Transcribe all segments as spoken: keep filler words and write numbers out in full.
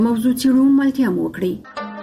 موضوع څېړو ملتیا مو وکړئ.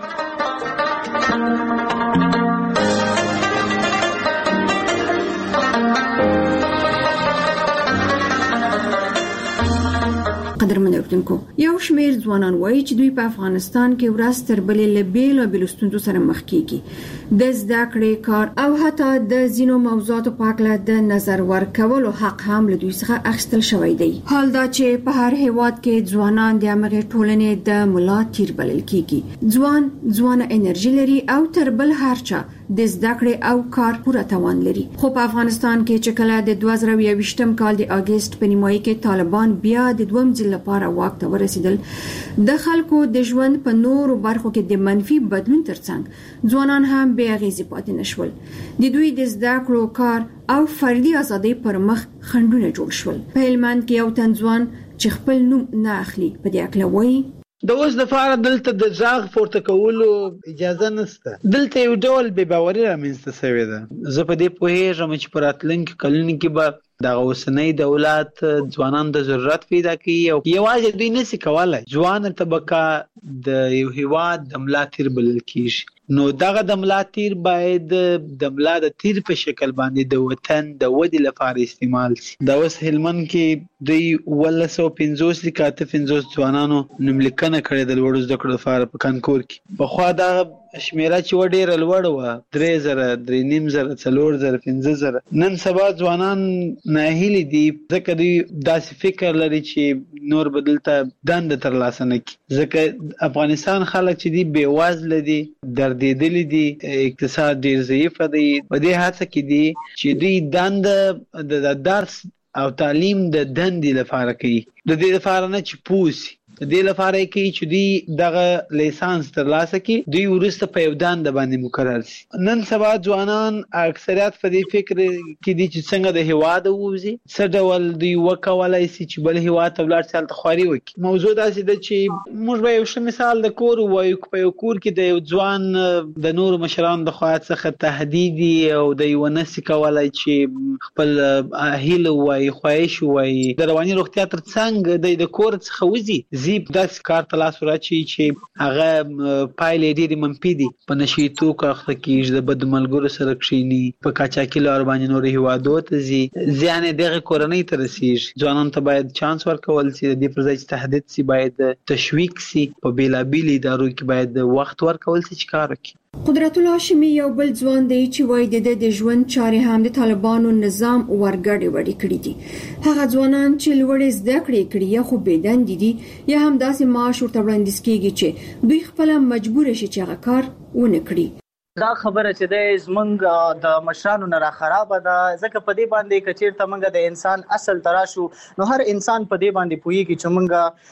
قدرمن اوریدونکو، یو شمېر ځوانان وایي چې دوی په افغانستان کې ورځ تر بلې له بېلابېلو ستونزو سره مخ کېږي. د زده کړې، کار او حتی د ځینو موضوعاتو په هکله د نظر ورکولو حق هم له دوی څخه اخیستل شوی دی. حال دا چې په هر هیواد کې ځوانان د همغې ټولنې د ملا تیر بلل کېږي. ځوان ځوانه انرژي لري او تر بل هر چا د زده کړې او کار پوره توان لري. خو په افغانستان کې چې کله د دوه زره یوویشتم کال د اګست په نیمایي کې طالبان بیا د دویم ځل لپاره واک ته ورسېدل، د خلکو د ژوند په نورو برخو کې د منفي بدلون ترڅنګ ځوانان هم بې اغېزې پاتې نشول. د دوی د زده کړو، کار او فردي ازادۍ پر مخ خنډونه جوړ شول. په هلمند کې یو تن ځوان چې خپل نوم نه اخلي په دې اکله وایي: د اوس دپاره دلته د غږ پورته کولو اجازه نشته. دلته یو ډول بې باوري رامنځته شوې ده. زه په دې پوهېږم چې په راتلونکي کلونو کې به دغه اوسنی دولت ځوانانو ته ضرورت پیدا کوي او یوازې دوی نشي کولی. ځوانه طبقه د یو هیواد د ملا تیر بلل کېږي، نو دغه د ملا تیر باید د ملا د تیر په شکل باندې د وطن د ودې لپاره استعمال شي. دا اوس هلمند کې دوی اوولس سوه پنځوس لیکه اته پنځوس ځوانانو نوملیکنه کړې د لوړو زده کړو لپاره په کانکور کې. پخوا دغه شمیره چې و ډېره لوړه وه، درې زره، درې نیم زره، څلور زره، پنځه زره. نن سبا ځوانان ناهیلي دي ځکه دوی داسې فکر لري چې نور به دلته دنده ترلاسه نه کړي. ځکه افغانستان خلک چې دي بېوزله دي، دردېدلي دي، اقتصاد ډېر ضعیفه دی. په دې هڅه کې دي چې دوی دنده د درس او تعلیم د دندې لپاره کوي، د دې لپاره نه چې پوه شي. د دې لپاره یې کوي چې دوی دغه لیسانس ترلاسه کړي، دوی وروسته په یو دنده باندې مقرر شي. نن سبا ځوانان اکثریت په دې فکر کې دي چې څنګه د هېواده ووځي، څه ډول دوی وکولی شي چې بل هېواد ته ولاړ شي، هلته خواري وکړي. موضوع داسې ده چې موږ به یو ښه مثال د کور ووایو. په یو کور کې د یو ځوان د نورو مشرانو د خوا څخه تهدید او دی ونه شي کولی چې خپل هیله ووایي، خواهش ووایي، د رواني روغتیا تر څنګ دی د کور څخه وځي، داسې کار ته لاس وراچوي چې هغه پایلې ډېرې منفي دي. په نشي توکو اخته کېږي، د بدو ملګرو سره کښېني، په قاچاقي لارو باندې نورو هېوادو ته ځي، زیان یې دغې کورنۍ ته رسېږي. ځوانانو ته باید چانس ورکول شي، د دې پر ځای چې تهدید شي باید تشویق شي. په بېلابېلو ادارو کې باید وخت ورکول شي چې کار وکړي. قدرت الله هاشمي یو بل ځوان دی چې وایي د د ژوند چارې هم د طالبانو نظام ورګډې وړې کړي دي. هغه ځوانان چې لوړې زده کړې کړي یا خو بېدندې دي یا هم داسې معاش ورته وړاندیز کېږي چې دوی خپله مجبور شي چې هغه کار ونه کړي. دا خبره چې د زمونږ د مشرانو نه را خرابه ده، ځکه په دې باندې که چېرته موږ د انسان اصل ته راشو نو هر انسان په دې باندې پوهېږي چې موږ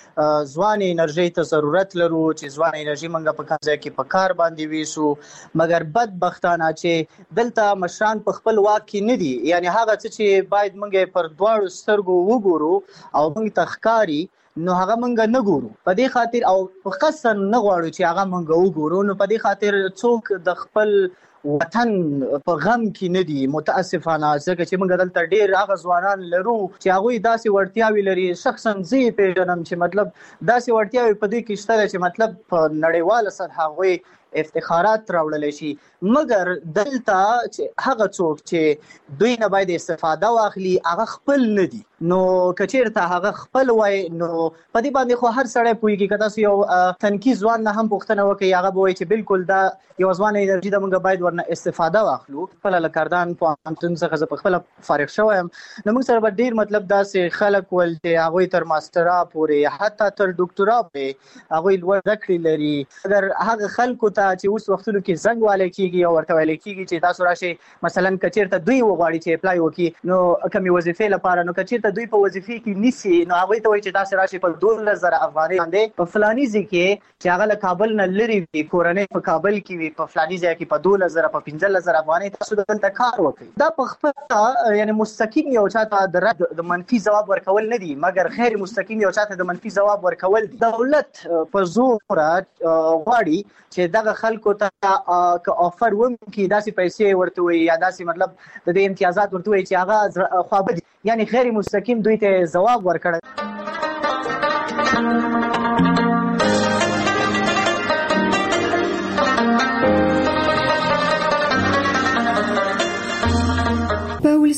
ځوان انرژۍ ته ضرورت لرو، چې ځوان انرژي موږ په کوم ځای کې په کار باندې ویسو. مګر بدبختانه چې دلته مشران په خپل واک کې نه دي، یعنی هغه څه چې باید موږ پر دواړو سترګو وګورو او موږ ته ښکاري نو هغه مونږ نه ګورو. په دې خاطر او په قصد نه غواړو چې هغه مونږ وګورو. نو په دې خاطر څوک د خپل وطن په غم کې نه دي متاسفانه، ځکه چې موږ دلته ډېر هغه ځوانان لرو چې هغوی داسې وړتیاوې لري. شخصا زه یې پېژنم چې مطلب داسې وړتیاوې په دې کې شته چې مطلب په نړیواله سطحه هغوی افتخارات راوړلی شي. مګر دلته هغه څوک چې دوی نه باید استفاده واخلي هغه خپل نه دي. نو که چېرته هغه خپل وای نو په دې باندې خو هر سړی پوهېږي. که تاسو یو تنکي ځوان نه هم پوښتنه وکړئ هغه به وایي چې بالکل دا یو ځوانه انرژي ده، موږ باید ورنه استفاده واخلو. خپله له کردان پوهنتون څخه زه په خپله فارغ شوی یم، نو موږ سره به ډېر مطلب داسې خلک ول چې هغوی تر ماسټرا پورې حتی تر ډاکټرا پورې هغوی لوړ زده کړې لري. اگر هغه خلکو ته چې اوس وختونو کې زنګ والی کېږي او ورته ویلی کېږي چې تاسو راشئ مثلا که چېرته دوی وغواړي چې اپلای وکړي نو کومې وظیفې لپاره، نو که چېرته دوی په وظیفې کې نیسي نو هغوی ته وایي چې تاسې راشئ په دولس زره افغانۍ باندې په فلاني ځای کې چې هغه له کابل نه لرې وي، کورنۍ په کابل کې وي، په فلاني ځای کې په دولس زره په پنځلس زره افغانۍ تاسو دلته کار وکړئ. دا په خپله یعنې مستقیم یو چا ته د رد د منفي ځواب ورکول نه دي، مګر غیر مستقیم یو چا ته د منفي ځواب ورکول دي. دولت په زوره غواړي چې دغه خلکو ته که آفر وکړي داسې پیسې ورته وایي یا داسې مطلب د دې امتیازات ورته وایي چې هغه خوابدي، یعنی غیر مستقیم دوی ته ځواب ورکړی.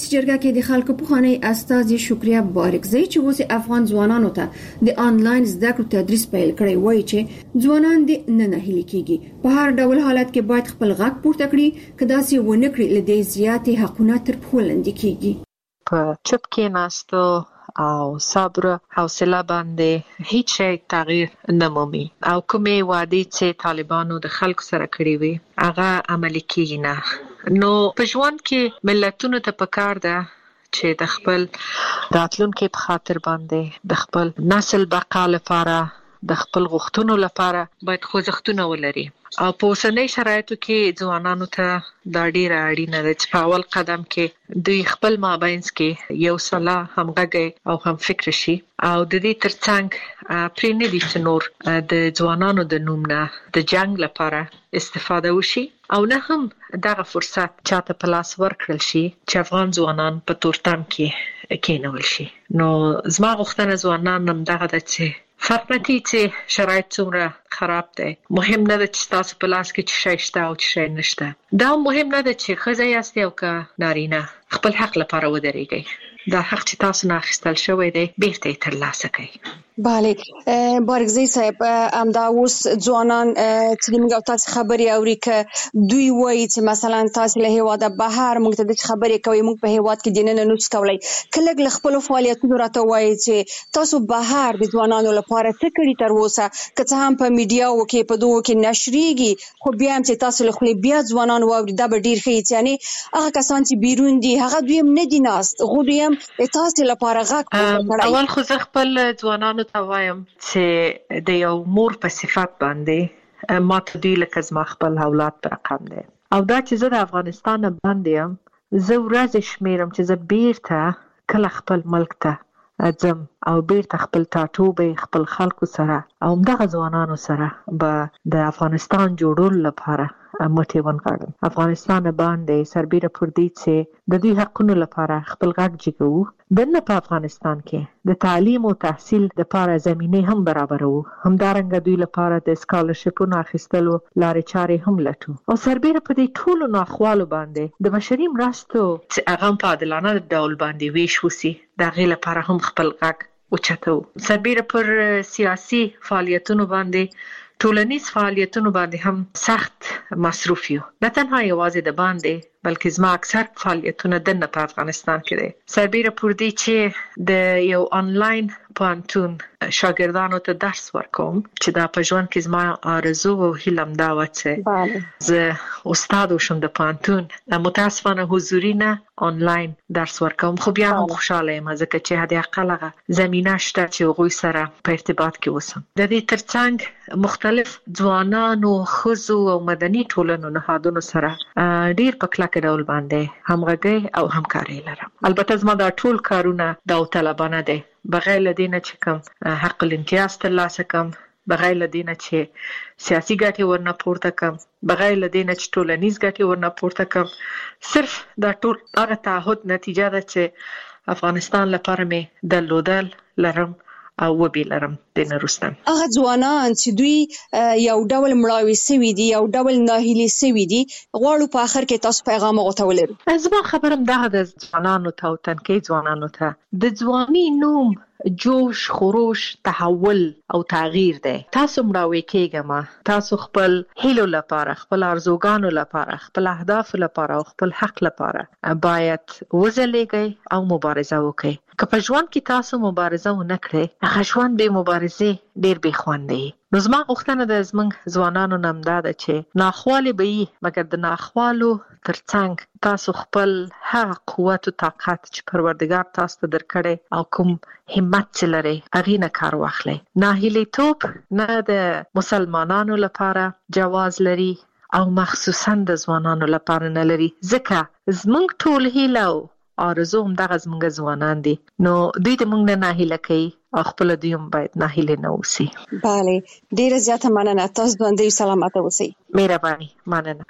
جرګه کې د خلکو پخوانی استازي شکریا بارکزی چې اوس افغان ځوانانو ته د آنلاین زده کړو تدریس پیل کړی وایي چې ځوانان د نه نهیلي کیږي په هر ډول حالت کې باید خپل غږ پورته کړي کدا چې ونه کړي لدې زیاتې حقونه تر پښو لاندې کیږي. په چپ کې ناستو او صبر حوصله باندې هیڅ شی تغییر نه مومي او کومې وعدې چې طالبانو د خلکو سره کړې وي هغه عملي کیږي نه. نو په ژوند کې ملتونو ته پکار ده چې د خپل راتلونکي په خاطر باندې د خپل نسل بقا لپاره د خپل غوښتنو لپاره باید خوځښتونه ولري او په اوسنۍ شرایطو کې ځوانانو ته دا ډیره اړینه ده چې په اول قدم کې دوی خپل مابینځ کې یو سلا همغږي او هم فکر شي او د دې ترڅنګ پرې نه دي چې نور د ځوانانو د نوم نه د جنگ لپاره استفاده وشي او نه هم دغه فرصت چاته په لاس ورکړل شي چې افغان ځوانان په تورتم کې کېنول شي. نو زما غوښتنه ځوانان هم دغه ده چې فرق نه کوي چې شرایط څومره خراب دی، مهم نه ده چې تاسو په لاس کې چې شی شته او چې شی نشته. دا مهم نه ده چې ښځه یاست او که نارینه خپل حق لپاره ودرېږئ. دا حق چې تاسو نه اخیستل شوی دی بیرته یې ترلاسه کړئ. بله بارکزی صاحب، همدا اوس ځوانان چې موږ او تاسو خبرې اوري که دوی وایي چې مثلا تاسو له هیواده بهر موږ ته د خبرې کوي موږ په هیواد کې دننه نوڅ کولای کله له خپل فعالیتونو راته وایي چې تاسو بهر د ځوانانو لپاره څه کړی تر اوسه که څه هم په میډیاو کې په دوه کې نشریږي خو بیا هم چې تاسو له خپل بیا ځوانان واوري دا به ډیر ښه یعنی هغه کسان چې بیرون دي هغه دوی هم نه دي ناست خو دوی هم تاسو لپاره غږ کوي. اول خو زه خپل ځوانانو ته وایم چې د یو مور په صفت باندې ما ته دوی لکه زما خپل اولاد پر رقم دی او دا چې زه د افغانستان باندې یم زه ورځې شمیرم چې زه بیرته کله خپل ملک ته ځم او بیرته خپل ټاټوبې خپل خلکو سره او همدغه ځوانانو سره به د افغانستان جوړولو لپاره مټې ونغاړم. افغانستان باندې سربیره پر دې چې د دوی حقونو لپاره خپل غږ جګوو دنه په افغانستان کې د تعلیم او تحصیل لپاره زمینه هم برابرو همدارنګه دوی لپاره د سکالرشپونو اخیستلو لارې چارې هم لټو او سربیره په دې ټولو ناخوالو باندې د بشري مرستو چې هغه په عادلانه ډول باندې ویش وسی د غي لپاره هم خپل غږ اوچتو. سربیره پر سیاسي فعالیتونو باندې ټولنیز فعالیتونو باندې هم سخت مصروف یو نه تنها یوازې د باندې بلکې زما اکثر فعالیتونه دنه په افغانستان کې دي. سربیره پر دې چې د یو آنلاین پوهنتون شاګردانو ته درس ورکوم چې دا په ژوند کې زما آرزو او هیله دا و چې زه استاد وشم د پوهنتون متاسفانه حضوري نه آنلاین درس ورکوم خو بیا هم خوشاله یم ځکه چې حد اقل زمينه شته چې هغوی سره په ارتباط کې اوسم. د دې ترڅنګ مختلف ځوانانو ښځو او مدني ټولنو نهادونو سره ډیر په کلکه ډول باندې همغږي او همکاري لرم. البته زما دا ټول کارونه داوطلبانه دي بغیر له دې نه چې کوم حق الامتیاز ترلاسه کوم بغیر له دې نه چې سیاسي ګټې ورنه پورته کوم بغیر له دې نه چې ټولنیز ګټې ورنه پورته کوم صرف دا ټول هغه تعهد نتیجه ده چې افغانستان لپاره مې درلودل لرم او وبې لرم د نورستان. هغه ځوانان چې دوی یو ډول مړاوي سوي دي یو ډول ناهیلي سوي دي غواړو په اخر کې تاسو پیغام غوته ولرو. زما خبرم دا د ځوانانو ته او تنکي ځوانانو ته د ځواني نوم جوش خروش تحول او تغییر دی. تاسو مړاوي کېږئ تاسو خپل هیلو لپاره خپل ارزوګانو لپاره خپل اهداف لپاره او خپل حق لپاره باید وځلېږئ او مبارزه وکړئ. که په ژوند کې تاسو مبارزه ونه کړئ هغه ژوند به مبارزه ډیر به خوندي. نو زما غوښتنه د زمونږ ځوانانو نم دا ده چې ناخوالې به وي مګر د ناخوالو ترڅنګ تاسو خپل هغه قوت او طاقت چې پروردګار تاسو ته درکړي او کوم همت چې لري هغې نه کار واخلئ. ناهیلیتوب نه د مسلمانانو لپاره جواز لري او مخصوصا د ځوانانو لپاره نه لري ځکه زمونږ ټول هیله او آرزو هم دغه زمونږ ځوانان دي نو دوی د موږ نه ناهیله کوي او خپل دوی هم باید ناهیله نه اوسي. بله ډیره زیاته مننه تاسو باندې سلامته اوسئ. مهرباني مننه.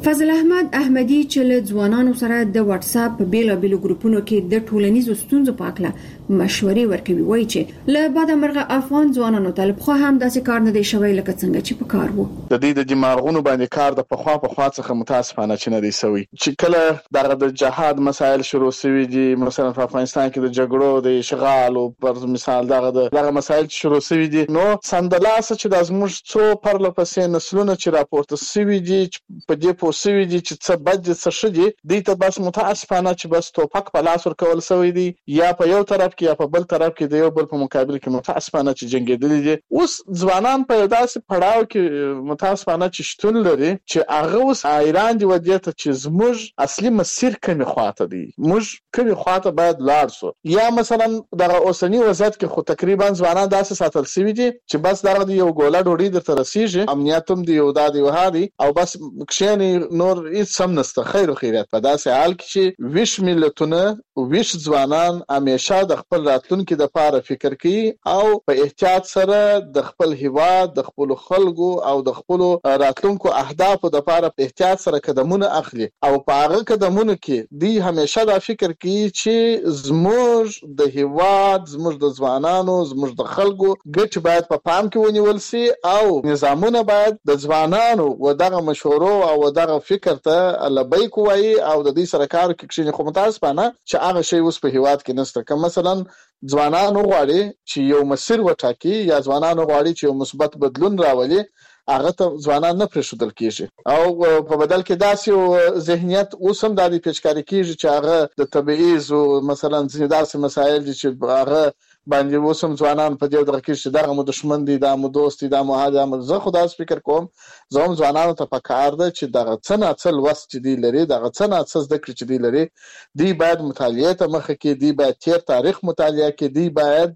فضل احمد احمدي چې له ځوانانو سره د واتس اپ په بیلابیلو ګروپونو کې د ټولنیزو ستونزو په اړه مشورې ورکوي، وایي چې له بعد مرغه افغان ځوانانو ته خو هم داسې کار نه دی شوی لکه څنګه چې په کار وو. د دې د دماغونو باندې کار د پخوا په خوا څخه متاسفانه چې نه دی سوی، چې کله دغه د جهاد مسایل شروع شوي دي، مثلا په افغانستان کې د جګړو د اشغال او پر مثال دغه دغه مسایل شروع شوي دي، نو سندلاسه چې د زموږ څو پرله پسې نسلونه چې راپورته شوي دي په دې پوسوي دي چې څه بد دي څه ښه دي، دوی ته بس متاسفانه چې بس توپک په لاس ورکول شوی دی، یا په یو طرف کې یا په بل طرف کې د یو بل په مقابل کې متاسفانه چې جنګېدلي دي. اوس ځوانان په یو داسې پړاو کې متاسفانه چې شتون لري چې هغه اوس حیران دي ودې ته چې زموږ اصلي مسیر کومې خواته دی، موږ کومې خواته باید لاړ شو. یا مثلا دغه اوسني وضعیت کې خو تقریبا ځوانان داسې ساتل شوي دي چې بس دغه یو ګوله ډوډۍ درته رسیږي، امنیت هم دی، یو دا دی وهاري او بس کښېني نور هیڅ هم نشته، خیر و خیریت. په داسې حال کې چې ویش ملتونه ویش ځوانان همیشه د خپل راتلونکي دپاره فکر کوي او په احتیاط سره د خپل هیواد د خپلو خلکو او د خپلو راتلونکو اهدافو دپاره په احتیاط سره قدمونه اخلي او په هغه قدمونو کې دوی همیشه دا فکر کوي چې زموږ د هیواد، زموږ د ځوانانو، زموږ د خلکو ګټې باید په پام کې ونیول سي او نظامونه باید د ځوانانو و دغه مشورو او دغه فکر ته لبیک وایي او د دې سره کار کوي. خو متاسفانه چې هغه شی اوس په هیواد کې نشته. که مثلا ځوانان غواړي چې یو مسیر وټاکي یا ځوانان غواړي چې یو مثبت بدلون راولي، هغه ته ځوانان نه پرېښودل کېږي او په بدل کې داسې یو ذهنیت اوس هم دا د پیچکاري کېږي چې هغه د تبعیض او مثلا ځینې داسې مسایل دي چې هغه باندې اوس هم ځوانان په دې ډول کې چې دغه مو دښمن دی، دا مو دوست دی، دا مو هغه دی. زه خو داسې فکر کوم زه هم ځوانانو ته پکار ده چې دغه څه نه څه لوست چې دوی لري، دغه څه نه څه زده کړې چې دوی لري، دوی باید مطالعې ته مخه کړي، دوی باید تیر تاریخ مطالعه کړي، دوی باید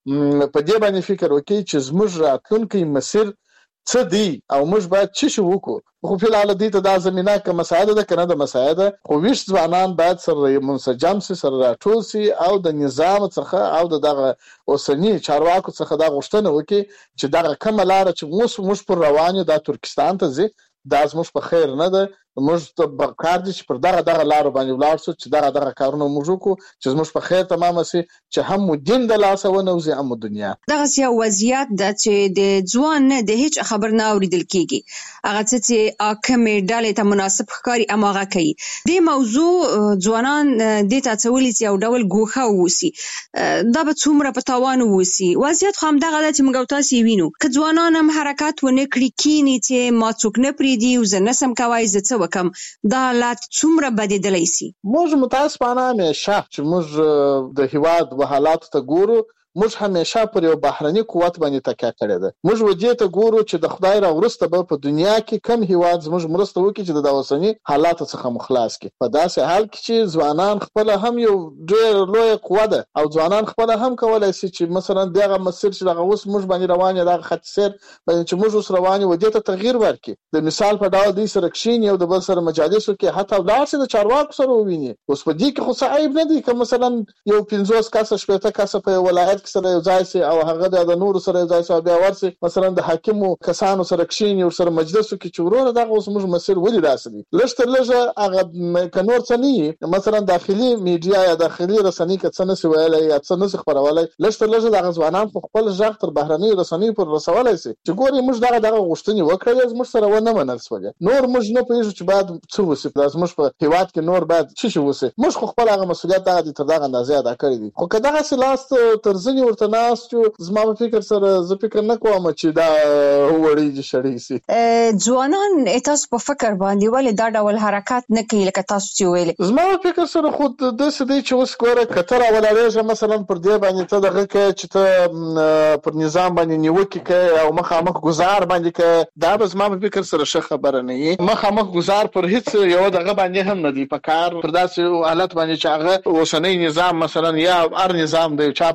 په دې باندې فکر وکړي چې زموږ راتلونکی مسیر څه دی او موږ باید څه شی وکړو. خو په لاره دي ته دا زمينه که مساعده ده کنه د مساعده، خو ویش ځوانان باید سره منسجم سي، سره راټول سي او د نظام څخه او دغه اوسنی چارواکو څخه دا غوښتنه وکړي چې دغه کومه لار چې موږ موږ پر روانه د ترکستان ته ځي دا زموږ په خیر نه ده، موږ ته بکار دي چې پر دغه دغه لار باندې ولاړ شو چې دغه دغه کارونه موږ وکړو چې زموږ په خیر تمام سي، چې هم مو دین د لاسه ونوځي هم دنیا. دغه یو وضعیت د چې د ځوان نه د هیڅ خبر نه اوریدل کیږي، هغه چې اکمې ډالې ته مناسب ښکاري اماغه کوي. د موضوع ځوانان د تاسولې یو ډول ګوښه ووسی، دا به څومره په تاوان ووسی. وضعیت خو هم دغه د چې موږ تاسو وینو که ځوانان هم حرکت ونه کړی کینی چې ما څوک نه پریدي او زه نسم کوای زه څه وکم، دا حالات څومره بدیدلی سي. موږ متاسفانه همیشه چې موږ د هیواد و حالاتو ته ګورو، موږ همیشه پر یو بهرني قوت باندې تکیه کړې ده. موږ ودې ته ګورو چې د خدای را وروسته به په دنیا کې کم هیواد زموږ مرسته وکړي چې د اوسني حالاتو څخه مخلاص کړي. په داسې حال کې چې ځوانان خپل هم یو ډېر لوی قوه ده او ځوانان خپل هم کولای شي چې مثلا دغه مسیر چې دغه اوس موږ باندې روان یو دغه خط سیر باندې چې موږ اوس روان یو ودې ته تغییر ورکړي. د مثال په ډول دوی سره کښیني او د بل سره مجالسو کې حتی ولاړ شي د چارواکو سره وویني. اوس په دې کې خو څه عیب نه دی که مثلا یو پنځوس کسه شپېته کسه په ولایت سره یو ځای سي او هغه د نور سره یو ځای سي بیا ورسي مثلا د حاکمو کسانو سره کښیني او سره مجلسو کې چورونه دغه اوس موږ مسیر ولې راسي لږ تر لږه هغه کنور څه نه مثلا داخلي میډیا یا داخلي رسنۍ کې څه نشي ویلای یا څه نشي خبرولای، لږ تر لږه د ځوانان په خپل ځخ تر بهرنۍ رسنۍ پر رسولای سي چې ګوري موږ دغه دغه غوښتنې وکړې موږ سره ونه منل سولې. نور موږ نه پېژو چې بعد څه وسی لازم موږ په هیواد کې نور بعد څه شي وسی، موږ خو خپل هغه مسولیت دغه تر دغه اندازې ادا کړی دي. خو کداغه سلاست ترځنی ورته ناس چې زما په فکر سره زه فکر نه کوم چې دا وړي دي شړې سي. ځوانان تاسو په فکر باندې ولې دا ډول حرکت نه کوي لکه تاسو چې ویلې؟ زما په فکر سره خود د سدي چې اوس ګوره کتر اولایږه مثلا پر دې باندې ته دغه کې چې ته پر نظام باندې نیوکه کوي او مخامخ گزار باندې کوي، دا به زما په فکر سره ښه خبره نه وي. مخامخ گزار پر هیڅ یو دغه باندې هم نه دی پکار پر داسې حالت باندې چې هغه اوسنۍ نظام مثلا یا هر نظام د چا په لاس کې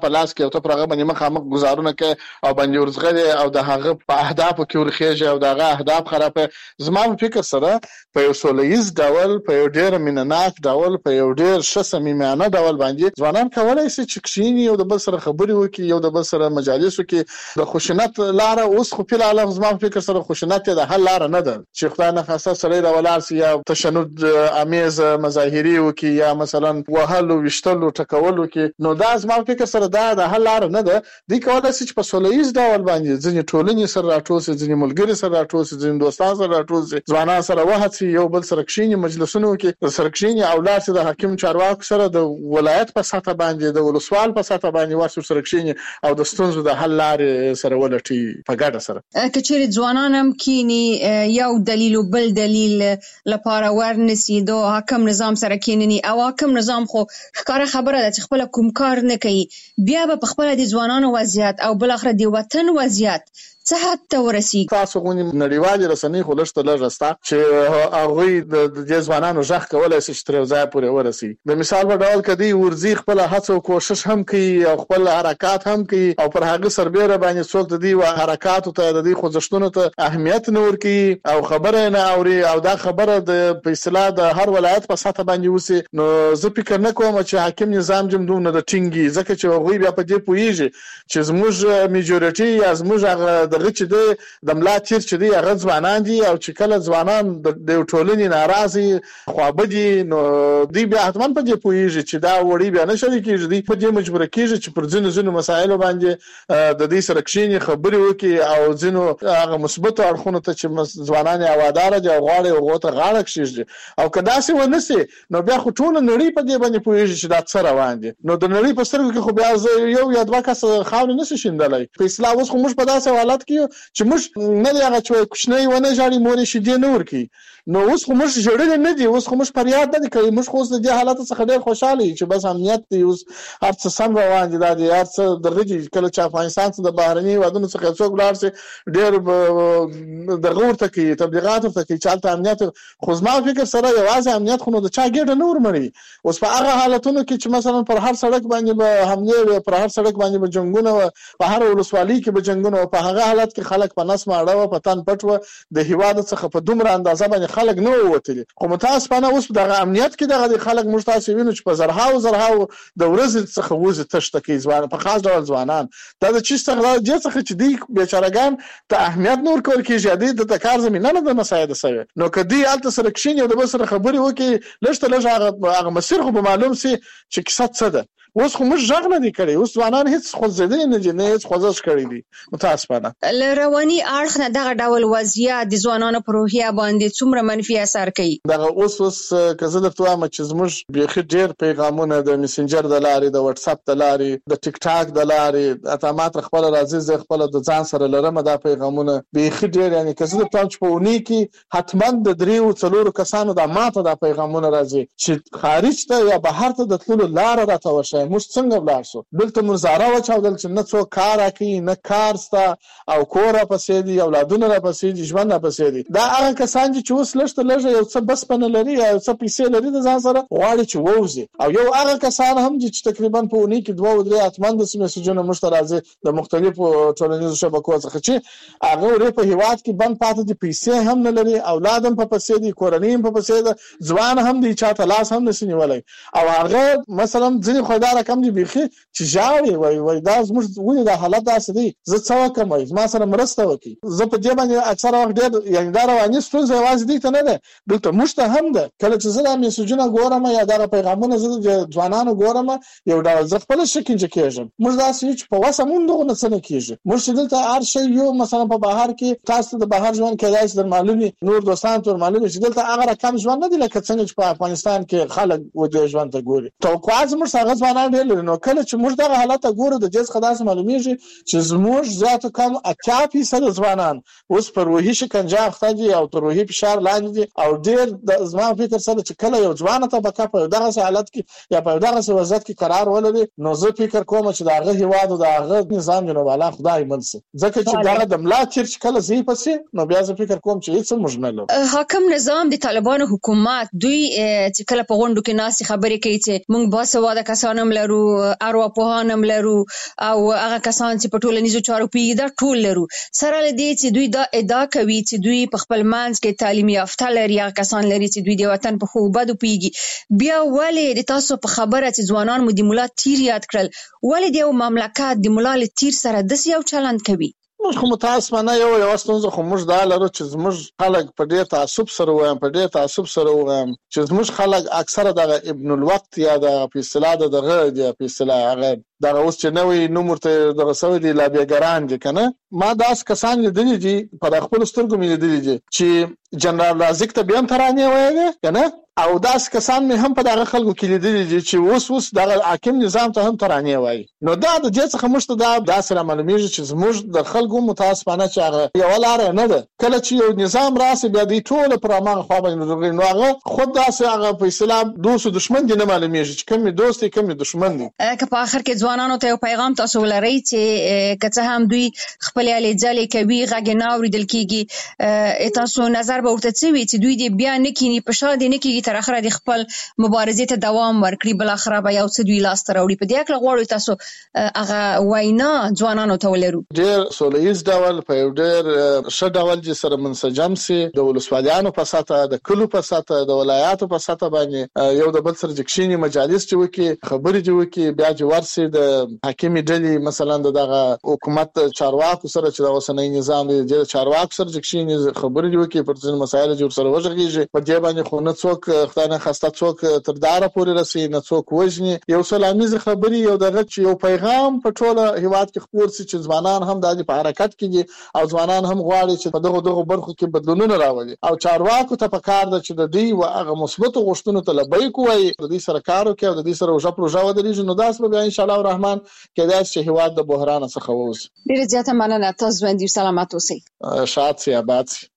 او ته پرغه باندې مخامخ گزارونه کوي او باندې ورزغه او د هغه په اهداف کې ورخیږي او دغه اهداف خرابه زما په فکر سره په یو سولهیز ډول په یو ډیر مینناک ډول په یو ډیر ښه صمیمانه ډول باندې ځوانان کولای شي چې کښینی او د بل سره خبرې وکړي یو د بل سره مجالس وکړي د خشونت لاره اوس خو په عالم زما په فکر سره خشونت د حل لاره نه ده چې خدای نه خاصه سره راولار سي یا تشنج امیز مظاهری وکړي یا مثلا وهلو وشتلو ټکولو کې نو دا زما په فکر سره دا د حل لاره نه ده د کولای شي چې په سولهیز ډول باندې ځینې ټولنې سره راټول شي ځینې ملګری سره راټول شي ځینې دوستان سره راټول شي ځوانان سره وهڅي یو بل سره کښینی مجلسونه وکړي سره کښینی او لاسه د حاکم چارواکو سره د ولایت په سطح باندې د ولسوال په سطح باندې واسو سره کښینی او د ستونزو د حل لارې سره ولټي په ګډه سره کچېرې ځوانان هم کینی یو دلیل او بل دلیل لپاره ورنسي دو حاکم نظام سره کیننی او حاکم نظام خو ښکاره خبره ده چې خپل کوم کار نه کوي بیا به خپل د ځوانانو وضعیت او بل اخر د وطن وضعیت څه حد ته ورسیږي تاسو غونې نړیوالې رسنۍ خو لږ ته لږ راسته چې هغوی د دې ځوانانو غږ کولی شي چې تر یو ځایه پورې ورسي د مثال په ډول که دوی ورځي خپله هڅه او کوشش هم کوي او خپل حرکات هم کوي او پر هغه سربیره باندې څوک د دوی حرکاتو ته د دوی خوځښتونو ته اهمیت نه ورکوي او خبره نه اوري او دا خبره د په اصطلاح د هر ولایت په سطح باندې وسي نو زه فکر نه کوم چې حاکم نظام جم دومره د ټینګي ځکه چې هغوی بیا په دې پوهېږي چې زموږ میجورټي یا زموږ هغه دغه چې دی د ملا تیر چې دی هغه ځوانان دي او چې کله ځوانان د یو ټولنې ناراضي خوابدي نو دوی بیا حتما په دې پوهېږي چې دا وړي بیا نه شریکېږي دوی په دې مجبوره کېږي چې پر ځینو ځینو مسایلو باندې د دوی سره کښېني خبرې وکړي او ځینو هغه مثبتو اړخونو ته چې ځوانان یې هواداره دي او غواړي هغو ته غاړه کښېږدي او که داسې ونه سي نو بیا خو ټوله نړۍ په دې باندې پوهېږي چې دا څه روان دي نو د نړۍ په سترګو کې خو بیا یو یا دوه کسه خاورې نه شي شیندلی په اصطلاح اوس خو موږ په داسې حالت کې چې موږ نه دی هغه چې کوچنی ونه ژاړي مور یې شیدې نه ورکوي نو اوس خو موږ ژړلي نه دي اوس خو موږ فریاد نه دي کوي موږ خو اوس د دې حالت څخه ډېر خوشحاله یو چې بس امنیت دی اوس هر څه سم روان دي دا دی هر څه دغه دي کله چې افغانستان څخه د بهرني هېوادونو څخه څوک ولاړ شي ډېر دغه ورته کوي تبلیغات ورته کوي چې هلته امنیت خو زما فکر سره یوازې امنیت خو نو د چا ګېډه نه ورمړي اوس په هغه حالتونو کې چې مثلا پر هر سړک باندې به حملې وي پر هر سړک باندې به جنګونه وه په هر ولسوالۍ کې به جنګونه وه په هغه حالت کې خلک په نس ماړه وه په تن پټ وه د هېواد څخه په دومره اندازه باندې خلک نه ووتلي خو متاسفانه اوس دغه امنیت کې دغه خلک موږ تاسو وینو چې په زرهاو زرهاو د ورځې څخه وځي تشته کوي ځوان په خاص ډول ځوانان دا د چی څخه د څخه چې دی بیچارهګان ته اهمیت نور کول کېږي د کار زمينه نه د مساعده سوي نو کدی الته سره کښینی او د بل سره خبرې وکړي لږ ته لږ هغه هغه مسیر خو به معلوم سي چې کیسه څه ده اوس خو موږ ژغ نه دی کړی اوس ځوانان هیڅ خوځېدلی نه دي نه هیڅ خوځښت کړی دی متاسفانه له رواني اړخ نه دغه ډول وضعیت د ځوانانو په روحیه باندې څومره منفي اثر کوي دغه اوس اوس که زه درته وایم چې زموږ بیخي ډېر پیغامونه د میسنجر د لارې د وټساپ د لارې د ټیک ټاک د لارې اته ماته خپله راځي زه خپله د ځان سره لرم دا پیغامونه بیخي ډېر یعنې که زه درته وایم چې په اونۍ کې حتما د دریو څلورو کسانو دا ماته دا پیغامونه راځي چې خارج ته یا بهر ته د تللو لاره راته وښیه موږ څنګه ولاړ شو دلته موږ زاره وچاودل چې نه څوک کار راکوي نه کار سته او کور راپسې دي اولادونه راپسې دي ژوند راپسې دي دا هغه کسان دي چې اوس لږ ته لږه یو څه بسپنه لري یا یو څه پیسې لري د ځان سره غواړي چې ووځي او یو هغه کسان هم دي چې تقریبا په اونۍ کې دوه او درې حتما داسې میسجونه موږ ته راځي د مختلفو ټولنیزو شبکو څخه چې هغه ورې په هېواد کې بند پاتې دي پیسې هم نه لري اولاد هم په پسې دي کورنۍ هم په پسې ده ځوان هم دی چا ته لاس هم نشي نیولی او هغه مثلا ځینې خو دا رقم دي بیخي چې ژاړي وایي وایي دا زموږ ولې دا حالت داسې دی زه څه وکړم وایي زما سره مرسته وکړي زه په دې باندې اکثره وخت ډېر یعنې دا رواني ستونزه یوازې دوی ته نه ده دلته موږ ته هم ده کله چې زه دا میسجونه ګورم یا دغه پیغامونه زه د ځوانانو ګورم یو ډول زه خپله شکنجه کېږم موږ داسې یو چې په وسه مونږ دغه نه څه نه کېږي موږ چې دلته هر شی یو مثلا په بهر کې تاسو ته د بهر ژوند کېدای شي در معلوم وي نور دوستان ته معلوم وي چې دلته هغه رقم ژوند نه دی لکه څنګه چې په افغانستان کې خلک ودې ژوند ته ګوري توقعات زموږ هغه ځوانان ډېر لري نو کله چې موږ دغه حالت ته ګورو د دې څخه داسې معلومیږي چې زموږ زیاتو کم اتیا فیصده ځوانان اوس په روحي شکنجه اخته دي او تر روحي فشار لاندې دي او ډېر د زما فکر سره چې کله یو ځوانه طبقه په دغسې حالت کې یا په دغسې وضعیت کې قرار ولري نو زه فکر کوم چې د هغه هېواد او د هغه نظام جنوب والا خدای من سي ځکه چې دغه د ملا تیر چې کله ځي پسې نو بیا زه فکر کوم چې هېڅ موږ نه لرو حاکم نظام د طالبانو حکومت دوی چې کله په غونډو کې ناستې خبرې کوي چې موږ باسواده کسان هم هم لرو، ارواپوهان هم لرو او هغه کسان چې په ټولنیزو چارو پوهیږي دا ټول لرو. سره له دې چې دوی دا ادعا کوي چې دوی په خپل منځ کې تعلیم یافته لري، هغه کسان لري چې دوی د وطن په ښو بدو پوهیږي، بیا ولې د تاسو په خبره چې ځوانان مو د ملا تیر یاد کړل، ولې د یو مملکت د ملا له تیر سره داسې یو چلند کوي؟ موږ خو متاسفانه یو یو ستونزه خو موږ دا لرو چې زموږ خلک په ډېر تعصب سره وایم په ډېر تعصب سره وایم چې زموږ خلک اکثره دغه ابن الوقت یا د په اصطلاح دغه د په اصطلاح هغه دغه اوس چې نوې نوم ورته دغه سوي دي لابیګران دي کنه. ما داس کسان لیدلي دي په خپل سترګو مې لیدلي دي چې جنرال رازق ته بیا هم ترانې وایي کنه، او داس کسان مې هم په دغه خلکو کې لیدلي دي چې اوس اوس دغه حاکم نظام ته هم ترانې وایي. نو دا د دې څخه موږ ته دا داسې معلومیږي چې زموږ د خلکو متاسفانه چې هغه یو لار نه ده. کله چې یو نظام راسي بیا دی ټول پر امغه خو باندې نو هغه خود داسې هغه په اسلام دوست دشمن دي نه معلومیږي چې کوم دوست دي کوم دشمن دي. که په اخر کې ځوانانو ته یو پیغام تاسو ولرئ چې که څه هم دوی خپل هلې ځلې کوي غږ نه اورېدل کېږي، تاسو نظر به ورته څه وي چې دوی دې بیا نه کیني په شا دې نه کېږي تر اخره د خپل مبارزې ته دوام ورکړي، بل اخره به یو څه دوی لاس ته راوړي؟ په دې هکله غواړو تاسو هغه وینا ځوانانو ته ولرو. ډېر سوله ییز ډول په یو ډېر ښه ډول چې سره منسجم سي د ولسوالیانو په سطحه، د کلو په سطحه، د ولایاتو په سطحه باندې یو د بل سره چې کښیني مجالس چې وکړي خبرې چې وکړي، بیا چې ورسي د حاکمي ډلې مثلا دغه حکومت چارواکو سره چې د اوسنۍ نظام د چارواکو سره چې کښیني خبرې وکړي پر ځینو مسایلو چې ورسره وغږیږي. په دې باندې خو نه څوک خدای نه خسته څوک تر داره پورې رسي، نه څوک وژني. یو سلامیز خبرې یو دغه چې یو پیغام په ټوله هیواد کې خپور سي چې ځوانان هم د په حرکت کې دي او ځوانان هم غواړي چې په دغه دغه برخو کې بدلونونه راولي، او چارواکو ته پکار ده چې د دې او هغه مثبت غوښتنو ته لبیک وایي، د دې سره کار وکړي او د دې سره وجه پروژه ودرېږي. نو داس به ان شاء الله الرحمن کېدای شي هیواد د بحران څخه ووځي. ډېر زیاته مننه، تاسو باندې سلامات اوسئ. شاد سي، آباد سي.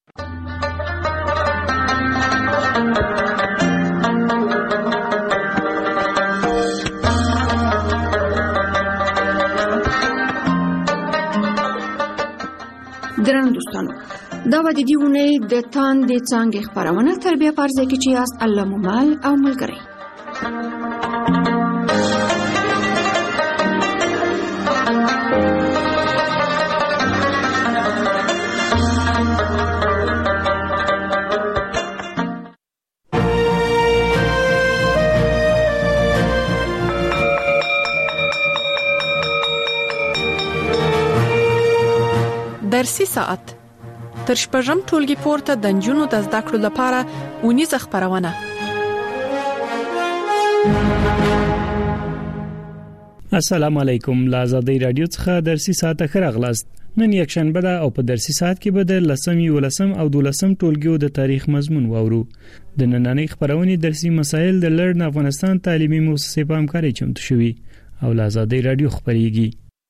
درنو دوستانو، دا و د دې اونۍ د تاندې څانګې خپرونه تر بیا په ارزه کې چې یاست الله مو مل او ملګری. درسي ساعت تر شپږم ټولګي پورته د نجونو د زده کړو لپاره اونیزه خپرونه. السلام علیکم، له آزادۍ رادیو څخه درسي ساعت خبر اغلاست. نن یک شنبه ده او په درسي ساعت کې به د لسم یولسم او دولسم ټولګیو د تاریخ مضمون واورو. د نننۍ خبرونې درسي مسایل د لړن افغانستان تعلیمي مؤسسې په همکارۍ چمتو شوي او له آزادۍ رادیو خبريږي.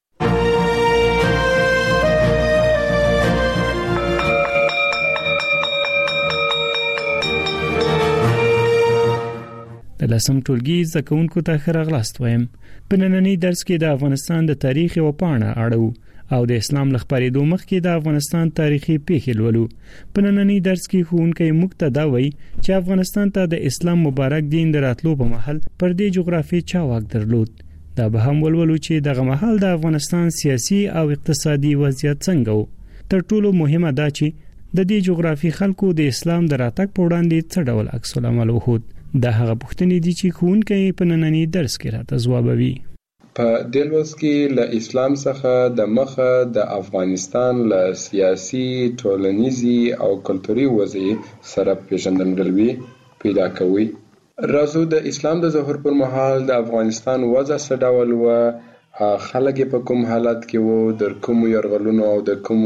د لسم ټولګي زده کوونکو ته ښه راغلاست وایم. په نننۍ درس کې د افغانستان د تاریخ یوه پاڼه اړوو او د اسلام له خپرېدو مخکې د افغانستان تاریخي پیښې لولو. په نننۍ درس کې ښوونکی موږ ته دا وایي چې افغانستان ته د اسلام مبارک دین د راتلو په مهال پر دې جغرافیې چا واک درلود. دا به هم ولولو چې دغه مهال د افغانستان سیاسي او اقتصادي وضعیت څنګه و. تر ټولو مهمه دا چې د دې جغرافي خلکو د اسلام د راتګ په وړاندې څه ډول عکس العمل وښود. دا هغه پوښتنې دي چې ښوونکی په نننۍ درس کې راته ځوابوي. په دې لوست کې له اسلام څخه د مخه د افغانستان له سیاسي، ټولنیزي او کلتوري وضعیت سره پیژندګلوي پیدا کوي. راځو د اسلام د ظهور پر مهال د افغانستان وضع څه ډول و، خلک په کوم حالت کې وو، د کوم یرغلونو او د کوم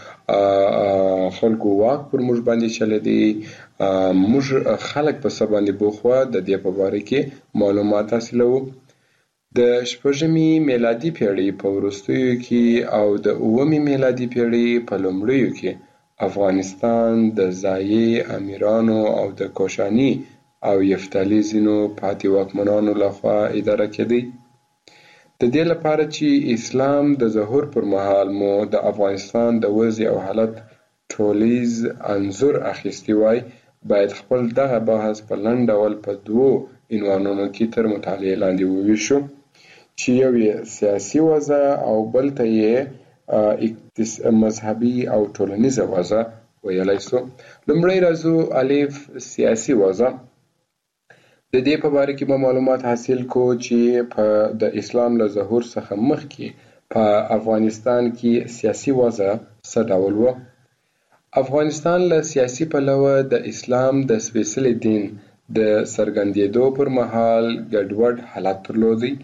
خلکو واک پر موږ باندې چلیدي، موږ خلک په څه باندې بوخوا د دې په باره کې معلومات حاصلوو. د شپږمې میلادي پیړۍ په وروستیو کې او د اوومې میلادي پیړۍ په لومړیو کې افغانستان د ځايي امیرانو او د کوشاني او یفتالي ځینو پاتې واکمنانو لخوا اداره کېدی. د دې لپاره چې اسلام د ظهور پر مهال مو د افغانستان د وضع او حالت ټولیز انځور اخیستی وای، باید خپل دغه بحث په لنډ ډول په دوو عنوانونو کې تر مطالعې لاندې وویشو. چې یو یې سیاسي وضع او بل ته یې مذهبي او ټولنیزه وضع ویلای سو. لومړی راځو الف سیاسي وضع. د دې په اړه کې به معلومات حاصل کو چې په د اسلام له ظهور څخه مخکې په افغانستان کې سیاسي وضع څه ډول و. افغانستان له سیاسي پلوه د اسلام د سپېڅلي دین د څرګندېدو پر مهال ګډوډ حالت درلودی.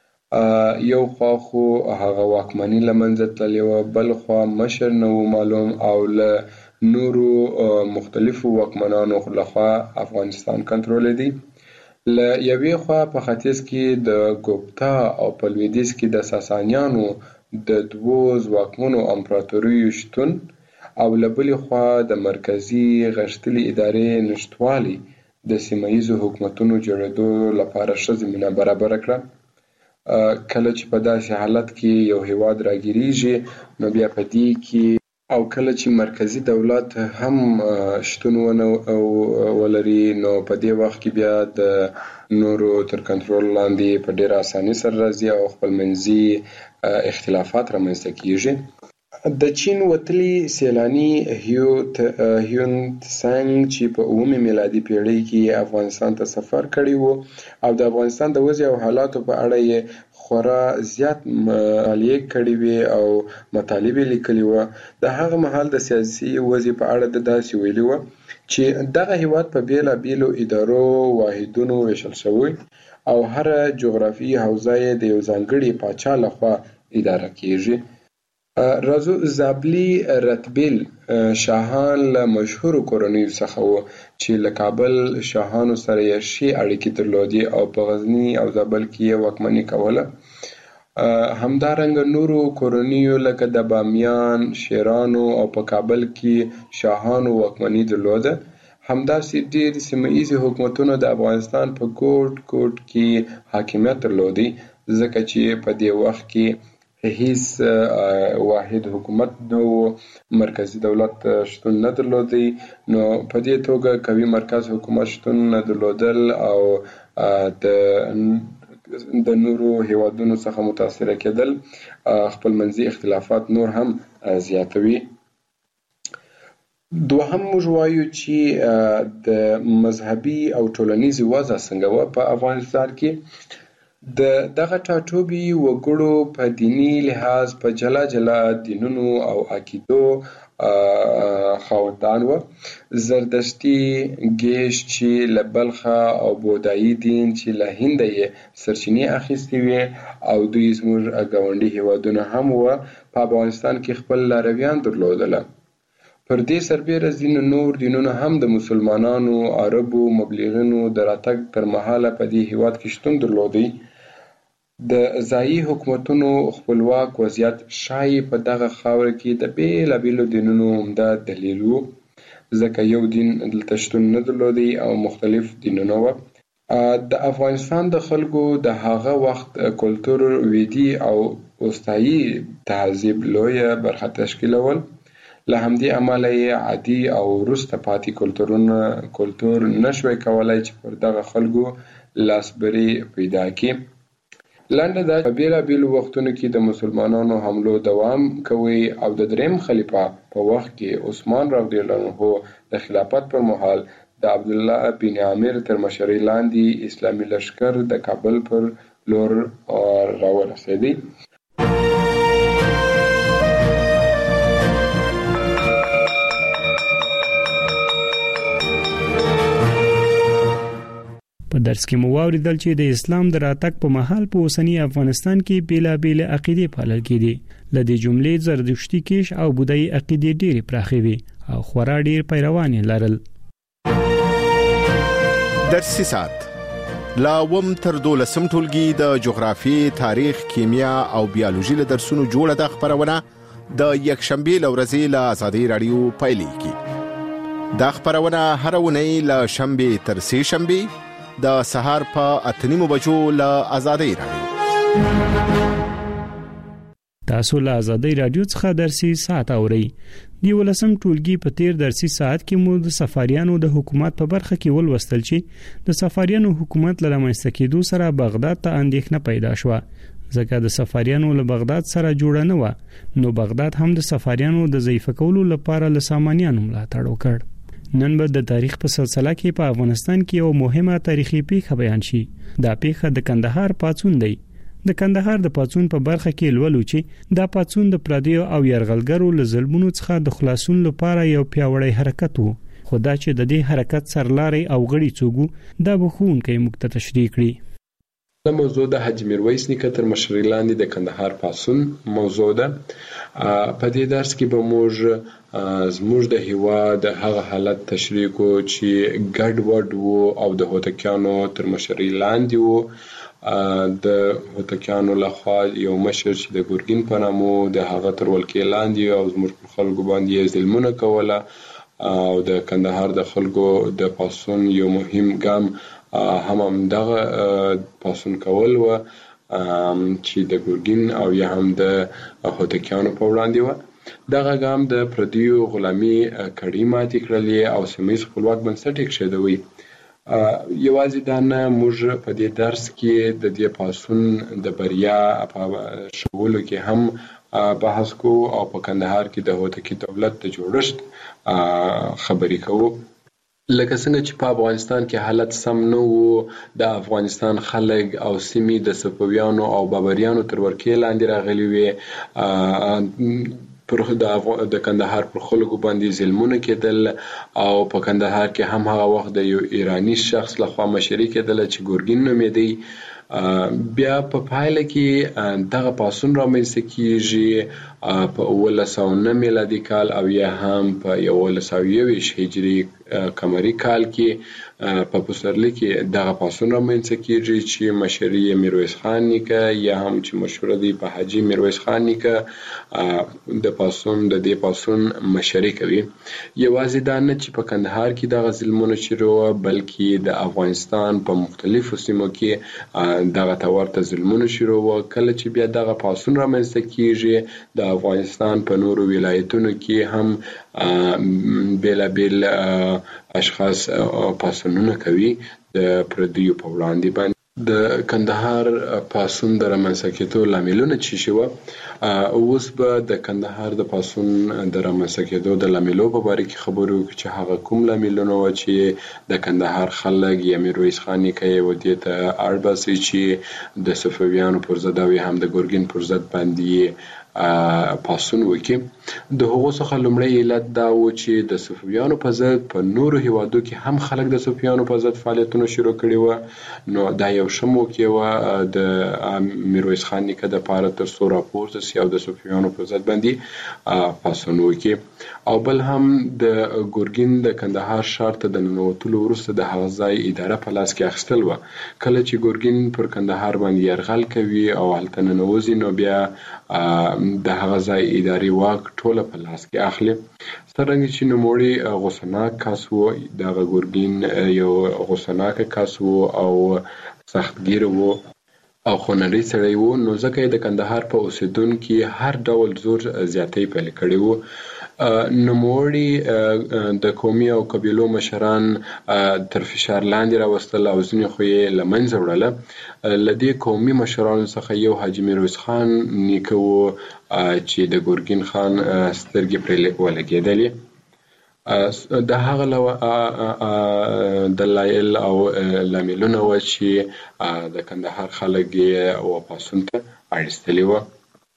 یو خوا خو هغه واکمني له منځه تللې وه، بل خوا مشر نه و معلوم او له نورو مختلفو واکمنانو لخوا افغانستان کنټرولېدی. له یوې خوا په ختیځ کې د ګوپتا او په لویدیځ کې د ساسانیانو د دوو ځواکمنو امپراتوریو شتون او له بلې خوا د مرکزي غښتلې ادارې نشتوالي د سیمه ییزو حکومتونو جوړېدو لپاره ښه زمینه برابره کړه. کله چې په داسې حالت کې یو هیواد راګیریږي نو بیا په دې کې او کله چې مرکزي دولت هم شتون ونه ولري نو په دې وخت کې بیا د نورو تر کنټرول لاندې په ډېره اسانۍ سره راځي او خپلمنځي اختلافات رامنځته کیږي. د چین وتلي سیلاني هیون تسانګ چې په اوومې میلادي پیړۍ کې افغانستان ته سفر کړی وو او د افغانستان د وضع او حالاتو په اړه یې خورا زیات مطالعې کړې وې او مطالب یې لیکلي وه. د هغه مهال د سیاسي وضع په اړه د داسې ویلي وه چې دغه هیواد په بېلابېلو ادارو واحدونو ویشل شوی او هره جغرافیایي حوزه یې د یو ځانګړي پاچا لخوا اداره کیږي. راځو زابلي رتبیل شاهان له مشهورو کورنیو څخه وو چې له کابل شاهانو سره یې ښې اړیکې درلودې او په غزني او زابل کې یې واکمني کوله. همدارنګه نورو کورنیو لکه د بامیان، شیرانو او په کابل کې شاهانو واکمني درلوده. همداسې ډېر سیمه ییزې حکومتونو د افغانستان په ګوټ ګوټ کې حاکمیت درلودی ځکه چې په دې وخت کې هیڅ واحد حکومت نو مرکزی دولت شتون نه درلودی. نو په دې توګه قوي مرکز حکومت شتون نه درلودل او د د نورو هیوادونو څخه متاثره کېدل خپلمنځي اختلافات نور هم زیاتوي. دوهم موږ وایو چې د مذهبي او ټولنیزې وضع څنګه وه په افغانستان کې. د دغه ټاټوبي وګړو په دیني لحاظ په جلا جلا دینونو او عقیدو خاوندان وه. زردشتي، ګیش چې له بلخه او بودایي دین چې له هنده یې سرچینې اخیستې وې او دوی زموږ ګاونډي هیوادونه هم وه په افغانستان کې خپل لارویان درلودله. پر دې سربیره ځینو نور دینونه هم د مسلمانانو، عربو، مبلغینو د راتګ پر مهاله په دې هیواد کې شتون درلودی. د ځایي حکومتونو خپلواک وضعیت ښایي په دغه خاوره کې د بېلابېلو دینونو عمده دلیل و ځکه یو دین دلته شتون نه درلودی او مختلف دینونه وه. د افغانستان د خلکو د هغه وخت کلتور ویدي او اوستایي تهذیب لویه برخه تشکیلول. له همدې امله یې عادي او وروسته پاتې کلتورونه کلتور نشوی کولای چې پر دغه خلکو لاسبري پیدا کړي. لنډه دا په بېلابېلو وختونو کې د مسلمانانو حملو دوام کوي او د دریم خلیفه په وخت کې عثمان رضی الله عنه د خلافت پر مهال د عبدالله بن عامر تر مشرۍ لاندې اسلامي لښکر د کابل پر لور راورسېدی. په درس کې مو واوریدل چې د اسلام د راتګ په مهال په اوسنی افغانستان کې بیلابېل عقیدې پالل کېدې. لدې جملې زردشتي، کیش او بودایي عقیدې ډېرې پراخې وي او خورا ډېر پیروان یې لرل. درسي ساعت لا وم تر دولسم ټولګي د جغرافیې، تاریخ، کیمیا او بیولوژي له درسونو جوړه د خبرونه د یکشنبه لورځې له آزادۍ رادیو پیلېږي. دا خبرونه هر ونی له شنبه تر سه شنبه د سهار په اتنیمو بجو له آزادۍ رادیو. تاسو له آزادۍ رادیو څخه درسي ساعت اورئ. د ولسم ټولګي په تیر درسي ساعت کې مو د سفاریانو د حکومت په برخه کې ولوستل چې د سفاریانو حکومت له رامنځته کېدو سره بغداد ته اندېښنه پیدا شوه ځکه د سفاریانو له بغداد سره جوړه نه و نو بغداد هم د سفاریانو د ضعیف کولو لپاره له سامانیانو ملاتړ وکړ نن به د تاریخ په سلسله کې په افغانستان کې یو مهمه تاریخي پیښه بیان شي دا پیښه د کندهار پاڅون دی د کندهار د پاڅون په برخه کې لولو چې دا پاڅون د پردیو او يرغلګرو له ظلمونو څخه د خلاصون لپاره یو پیاوړی حرکت وو خو دا چې د دې حرکت سرلاري او غړي څوګو دا بخونکې مکته تشریح کړي د موضوع د حاجی میرویس نیکه تر مشرۍ لاندې د کندهار پاڅون موضوع ده. په دې درس کې به موږ زموږ د هیواد هغه حالت تشریح کو چې ګډ وډ وو او د هوتکیانو تر مشرۍ لاندې وو. د هوتکیانو لخوا یو مشر چې د ګورګین په نامو د هغه تر ولکې لاندې او زموږ په خلکو باندې ظلمونه کوله او د کندهار د خلکو د پاڅون یو مهم ګام هم هم دغه پاڅون کول و چې د ګورګین او یا هم د هوتکیانو په وړاندې و. دغه ګام د پردیو غلامي کړۍ ماتې کړلې او سیمه خپلواک بنسټ یې کېښودوی. یوازې دا نه موږ په دې درس کې د دې پاڅون د بریا په شولو کې هم بحث کو او په کندهار کې د هوتکی دولت د جوړښت خبرې کوو. لکه څنګه چې په افغانستان کې حالت سم نه وو د افغانستان خلک او سیمې د صفویانو او بابریانو تر ورکې لاندې راغلي وي پر د کندهار پر خلکو باندې ظلمونه کېدل او په کندهار کې هم هغه وخت د یو ایرانی شخص لخوا مشري کېدل چې ګورګین نومېدی. بیا په پایله کې دغه پاڅون رامنځته کېږي په اوولس سوه نه میلادي کال او یا هم په یولس سوه یوویشت هجري قمري کال کې په پسرلي کې دغه پاڅون رامنځته کېږي چې مشري یې میرویس خان نیکه یا هم چې مشهور دی په حاجي میرویس خان نیکه د پاڅون د دې پاڅون مشري کوي. یوازې دا نه چې په کندهار کې دغه ظلمونه شروع بلکې د افغانستان په مختلفو سیمو کې دغه تورته ظلمونه شروع و. کله چې بیا دغه پاڅون رامنځته کېږي د افغانستان په نورو ولایتونو کې هم بیلابیل اشخاص پاڅونونه کوي د پردیو په وړاندې باندې. د کندهار پاڅون د رامنځته کېدو لاملونه څه شي وو؟ اوس به د کندهار د پاڅون د رامنځته کېدو د لاملو په باره کې خبرو وکړو چې هغه کوم لاملونه وو چې د کندهار خلک یا میرویس خان نیکه یې ودې ته اړ باسي چې د صفویانو پر ضد او هم د ګورګین پر ضد باندې پاڅون وکړي. د هغو څخه لومړی علت دا و چې د صفویانو په ضد په نورو هیوادو کې هم خلک د صفویانو په ضد فعالیتونه شروع کړي وو. نو دا یو ښه موقع وه د میرویس خان نیکه دپاره تر څو راپورته سي او د صفویانو په ضد باندې پاڅون وکړي. او بل هم د ګورګین د کندهار ښار ته د ننوتلو وروسته د هغه ځای اداره په لاس کې اخیستل وه. کله چې ګورګین پر کندهار باندې یرغل کوي او هلته ننوځي نو بیا د هغه ځای اداري واک ټوله په لاس کې اخلي. څرنګه چې نوموړی غوسناک کس و، دغه ګورګین یو غوسناک کس و او سختګیر و او خونړی سړی و، نو ځکه یې د کندهار په اوسېدونکو هر ډول زور زیاتی پیل کړی و. نوموړي د قومي او قبیلو مشران تر فشار لاندې راوستل او ځینې خو یې له منځه وړله. له دې قومي مشرانو څخه یو حاجي میرویس خان نیکه و چې د ګورګین خان سترګې پرې ولګېدلې. د هغه دلایل او لاملونه و چې د کندهار خلک یې پاڅون ته اړ ایستلي وه.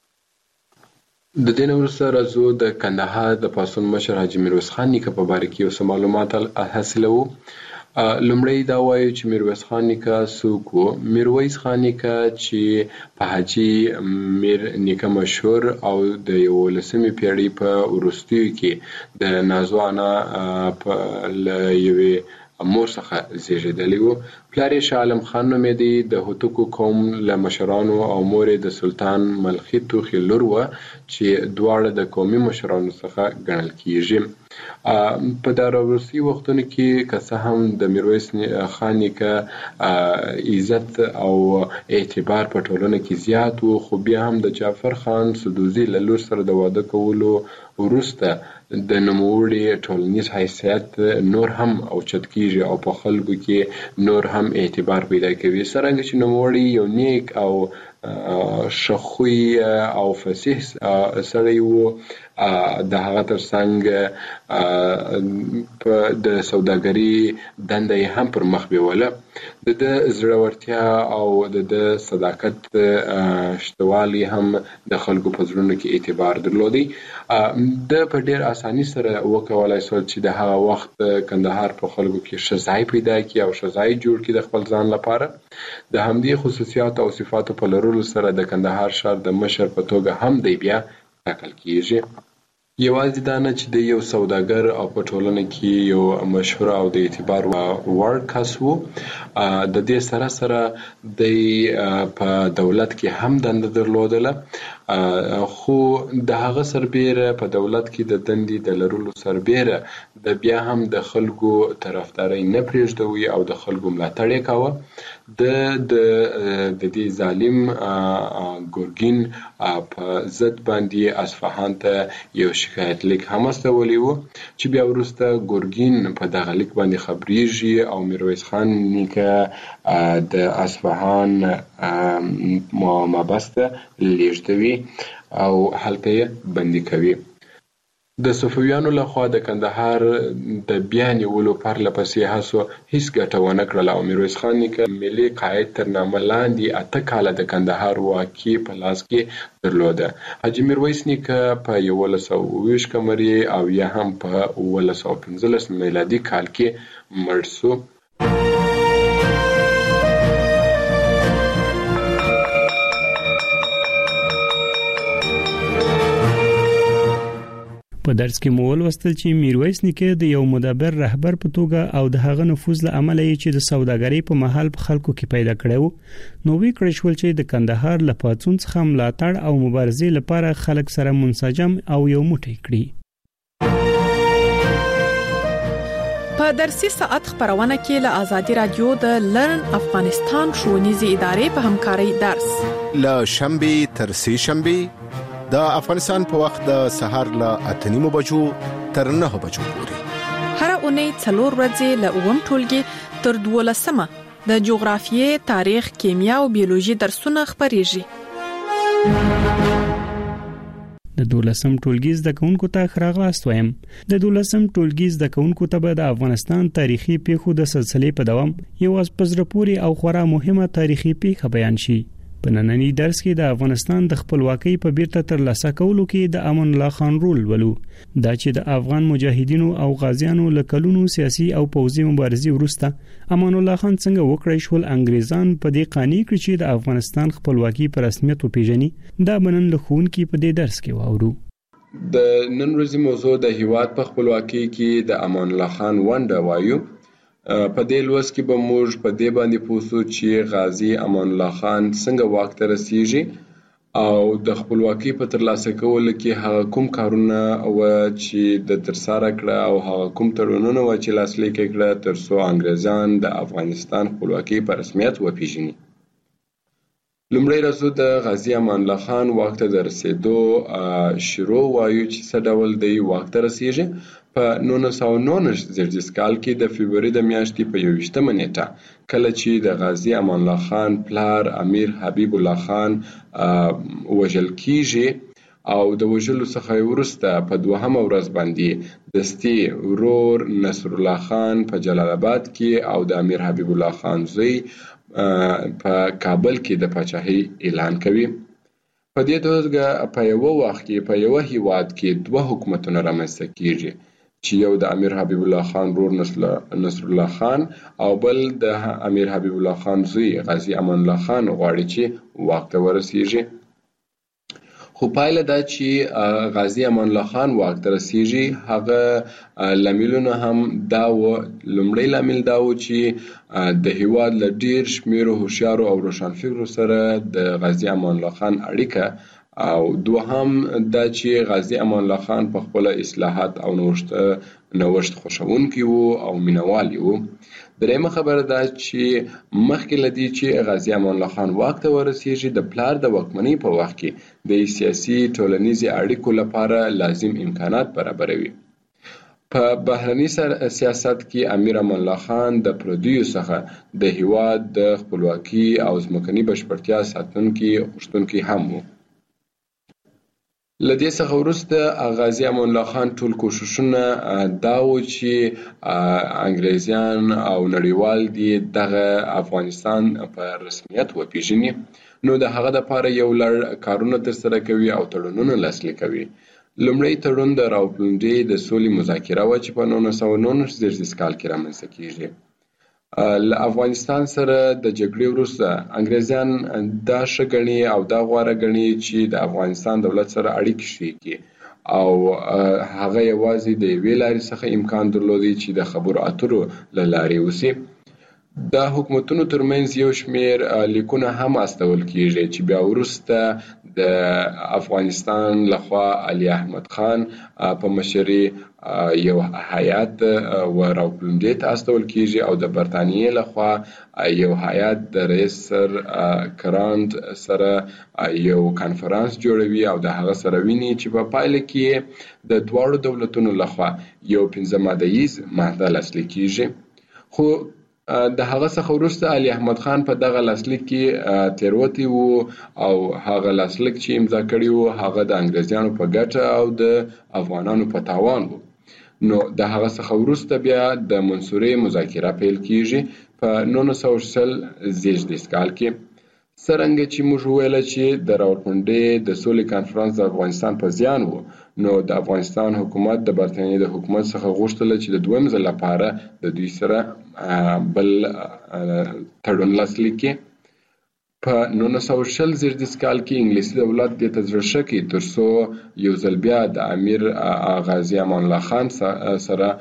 د دې نه وروسته راځو د کندهار د پاڅون مشر حاجي میرویس خان نیکه په باره کې یو څه معلومات حاصلوو. لومړی دا وایو چې میرویس خان نیکه څوک و. میرویس خان نیکه چې په حاجي میر نیکه مشهور او د یولسمې پیړۍ په وروستیو کې د نازو انا له یوې مور څخه زیږېدلی و. پلار یې شاه عالم خان نومېدی، د هوتکو قوم له مشرانو او مور یې د سلطان ملخي توخي لور وه چې دواړه د قومي مشرانو څخه ګڼل کېږي. په دا وروستي وختونو کې که څه هم د میرویس خان نیکه عزت او اعتبار په ټولنه کې زیات و، خو بیا هم د جعفر خان سدوزي له لور سره د واده کولو وروسته د نوموړي ټولنیز حیثیت نور هم اوچت کیږي او په خلکو کې نور هم اعتبار پیدا کوي. څرنګه چې نوموړي یو نیک او شخوي او فصیح سړی وو، د هغه ترڅنګ د سوداګري دنده یې هم پر مخ بیوله. د د زړورتیا او د د صداقت شتوالی هم د خلکو په زړونو کې اعتبار درلودی. د په ډیر اساني سره وکولای شو چې د هغه وخت کندهار په خلکو کې ښه ځای پیدا کړي او ښه ځای جوړ کړي د خپل ځان لپاره. د همدې خصوصیات او صفاتو په لرلو سره د کندهار ښار د مشر په توګه هم دی بیا ټاکل کیږي. یوازې دا نه چې د یو سوداګر او په ټولنه کې یو مشهور او د اعتبار وړ کس وو، د دې سره سره د په دولت کې هم دنده درلودله، خو د هغه سربیره په دولت کې د دندې د لرلو سربیره د بیا هم د خلکو طرفداري نه پرېږدوي او د خلکو ملاتړ یې کاوه. د د دې ظالم ګورګین په ضد باندې اصفهان ته یو شکایت لیک هم استولی وو چې بیا وروسته ګورګین په دغه لیک باندې خبرېږي او میرویس خان نیکه د اصفهان محبس ته لیږدوي او هلته یې بندي کوي. د صفویانو لخوا د کندهار د بیا نیولو پرله پسې هڅو هیڅ ګټه ونه کړله او میرویس خان نیکه ملي قاید تر نامه لاندې اته کاله د کندهار واکي په لاس کې درلوده. حاجي میرویس نیکه په یولس سوه اوه ویشت قمري او یا هم په اوولس سوه پنځلس میلادي کال کې مړ شو. په درس کې مو ولوستل چې میرویس نیکه د یو مدبر رهبر په توګه او د هغه نفوذ له امله چې د سوداګرۍ په محل په خلکو کې پیدا کړو، نو وی کړی شول چې د کندهار له پاتون څخه ملاتړ او مبارزې لپاره خلک سره منسجم او یو موټی کړي. په درسي ساعت خبرونه کې له آزادي رادیو د لرن افغانستان ښوونیزې ادارې په همکارۍ درس له شنبه تر سه شنبه د افغانستان په وخت د سهار له اته نیمو بجو تر نه بجو پورې هر اونۍ څلور ورځې له اووم ټولګي تر دولسمه د جغرافیې، تاریخ، کیمیا او بیولوژي درسونه خبرېږي. د دولسم ټولګي زده کوونکو ته ښه راغلاست وایم. د دولسم ټولګي زده کوونکو ته به د افغانستان تاریخي پیښو د سلسلې په دوام یو پزره پوری او خورا مهمه تاریخي پیښه بیان شي. په نننی درس کې د افغانستان د خپلواکۍ په بیرته ترلاسه کولو کې د امان الله خان رول ولو، دا چې د افغان مجاهدینو او غازیانو له کلونو سیاسي او پوځي مبارزې وروسته امان الله خان څنګه وکړی شول انګریزان په دې قانع کړ چې د افغانستان خپلواکي په رسمیت وپیژني. دا بنن له ښوونکي په دې درس کې واورو. د نن ورځې موضوع د هیواد په خپلواکۍ کې د امان الله خان ونډه وایو. په دې لوست کې به موږ په دې باندې پوه شو چې غازی امان الله خان څنګه واک ته رسیږي او د خپلواکۍ په ترلاسه کولو کې هغه کوم کارونه و چې د ترسره کړه او هغه کوم تړونونه و چې لاسلیک کړه تر څو انګریزان د افغانستان خپلواکۍ په رسمیت وپیژني. لومړی راځو د غازی امان الله خان واک ته د رسیدو شروع وایو چې څه ډول دی واک ته رسیږي. په نولس سوه نولس زرجیز کال کې د فبروري د میاشتې په یوویشتمه نیټه کله چې د غازی امان الله خان پلار امیر حبیب الله خان وژل کیږي او د وژلو څخه وروسته په دوهمه ورځ باندې دستي ورور نصر الله خان په جلال آباد کې او د امیر حبیب الله خان زوی په کابل کې د پاچاهۍ اعلان کوي. په دې توګه په یو وخت کې په یو هیواد کې دوه حکومتونه رامنځته کیږي چې یو د امیر حبیب الله خان رور نصر الله خان او بل د امیر حبیب الله خان زوی غازی امان الله خان غواړي چې واک ته ورسیږي. خو پایله دا چې غازی امان الله خان واک ته رسیږي هغه لاملونه هم دا و. لومړی لامل دا و چې د هیواد له ډیر شمیرو هوښیارو او روښانفکرو سره د غازی امان الله خان اړیکه او دوهم دا چې غازی امان الله خان په خپل اصلاحات او نوښت نوښت خوښونکی وو او مینوال وو. درېمه خبره دا چې مخکې لدی چې غازی امان الله خان واک ته ورسیږي د پلار د واکمنۍ په وخت کې د سیاسي ټولنیزي اړیکو لپاره لازم امکانات برابروي. په بهرني سیاست کې امیر امان الله خان د پردیو څخه د هیواد د خپلواکي او ځمکني بشپړتیا ساتونکي غوښتونکي هم و. له دې څخه وروسته غازي امان الله خان ټول کوښښونه دا و چې انګریزیان او نړیوال دي دغه افغانستان په رسمیت وپیژني، نو د هغه دپاره یو لړ کارونه ترسره کوي او تړونونه لاسلیک کوي. لومړی تړون د راوپلنډۍ د سولې مذاکره وه چې په نولس سوه نولس زېږدیز کال کې رامنځته کیږي. له افغانستان سره د جګړې وروسته انګریزیان دا ښه ګڼي او دا غوره ګڼي چې د افغانستان دولت سره اړیکې ښې کړي او هغه یوازې د یوې لارې څخه امکان درلودی چې د خبرو اترو له لارې وسي. د حکومتونو ترمنځ یو شمیر لیکونه هم استول کیږي چې بیا وروسته د افغانستان لخوا علي احمد خان په مشرۍ یو هیات و راوپلنډۍ ته استول کیږي او د برټانیې لخوا یو هیات د رئیس سر کرانډ سره یو کانفرانس جوړوي او د هغه سره ویني چې په پایله کې د دواړو دولتونو لخوا یو پنځه ماده ییز معاهده لاسلیک کیږي. خو د هغه څخه وروسته علي احمد خان په دغه لاسلیک کې تېروتی وو او هغه لاسلیک چې امضا کړی وو هغه د انګریزیانو په ګټه او د افغانانو په تاوان وو. نو د هغه څخه وروسته بیا د منصورې مذاکره پیل کیږي په نولس سوه شل زېږدیز کال کې. څرنګه چې موږ وویله چې د راوپلنډۍ د سولې کانفرانس د افغانستان په زیان و، نو د افغانستان حکومت د برټانیې د حکومت څخه غوښتله چې د دویم ځل لپاره د دوی سره بل تړون لاسلیک کړي. په نولس سوه شل زېږدیز کال کې انګلیسي دولت دې ته زړه ښه کړي تر څو یو ځل بیا د امیر غازي امان الله خان سره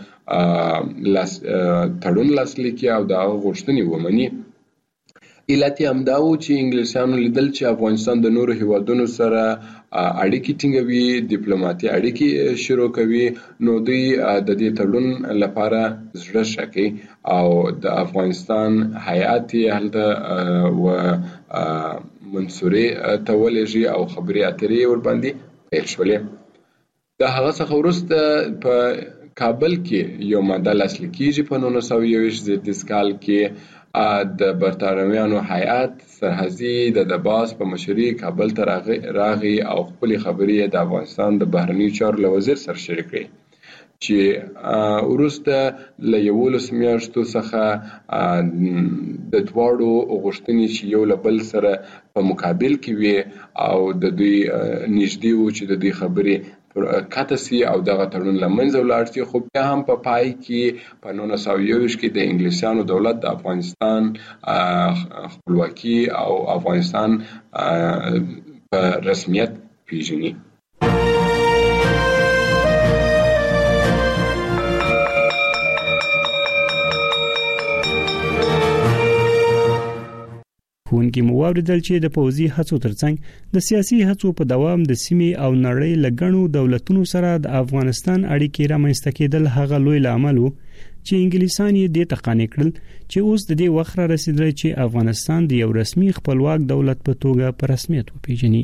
تړون لاسلیک کړي او د هغه غوښتنې ومني. علت یې همدا و چې انګلیسیانو لیدل چې افغانستان د نورو هیوادونو سره اړیکې ټینګوي، ډیپلوماتي اړیکې شروع کوي، نو دوی د دې تړون لپاره زړه ښه کوي او د افغانستان هیات یې هلته و منصورې ته ولېږي او خبرې اترې ورباندې پیل شولې. د هغه څخه وروسته په کابل کې یو ماده لاسلیک کیږي په نولس سوه یوویشت زېږدیز کال کې. د برټانویانو هیات سرحدي د دباس په مشرۍ کابل ته راغی او خپلې خبرې د افغانستان د بهرنیو چارو له وزیر سره شریک کړې چې وروسته له یولسو میاشتو څخه د دواړو غوښتنې چې یو له بل سره په مقابل کې وي او د دوی نږدې و چې د دوی خبرې کته سي او دغه تړون له منځه ولاړ سي. خو بیا هم په پای کې په نولس سوه یوویشت کې د انګلیسیانو دولت د افغانستان خپلواکي او افغانستان په رسمیت پیژني. ښوونکي مو واوریدل چې د پوځي هڅو ترڅنګ د سیاسي هڅو په دوام د سیمې او نړۍ له ګڼو دولتونو سره د افغانستان اړیکې رامنځته کېدل هغه لوی لامل و چې انګلیسان یې دې ته قانع کړل چې اوس د دې وخت را رسیدلی چې افغانستان د یو رسمي خپلواک دولت په توګه په رسمیت وپیژني.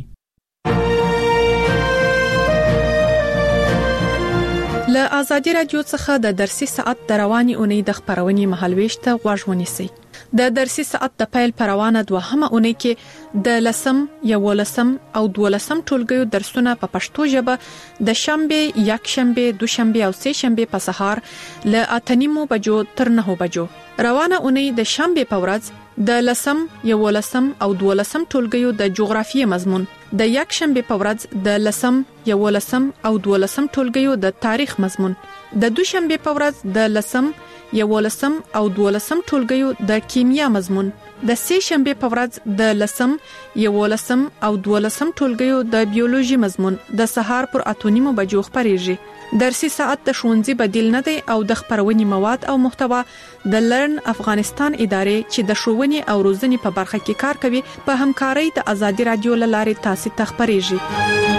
له ازادي رادیو څخه د درسي ساعت د رواني اونۍ د خبرونې مهالويش ته غوږ ونیسئ. د درسي ساعت د پیل پروانه دوهمه اونۍ کې د لسم، یولسم او دولسم ټولګیو درسونه په پښتو ژبه د شنبه، یک شنبه، دوشنبه او سه شنبه په سهار له اته نیمو بجو تر نهو بجو. روانه اونۍ د شنبه په ورځ د لسم، یولسم او دولسم ټولګیو د جغرافیې مضمون، د یک شنبه په ورځ د لسم، یولسم او دولسم ټولګیو د تاریخ مضمون، د دوشنبه په ورځ د لسم، یولسم او دولسم ټولګیو د کیمیا مضمون، د سه شنبه په ورځ د لسم، یولسم او دولسم ټولګیو د بیولوژي مضمون د سهار پر اته نیمو بجو خبرېږي. درسي ساعت د ښوونځي بدیل نه دی او د خبرونې مواد او محتوا د لرن افغانستان ادارې چې د ښوونې او روزنې په برخه کې کار کوي په همکارۍ د ازادي رادیو له لارې تاسو ته خبرېږي.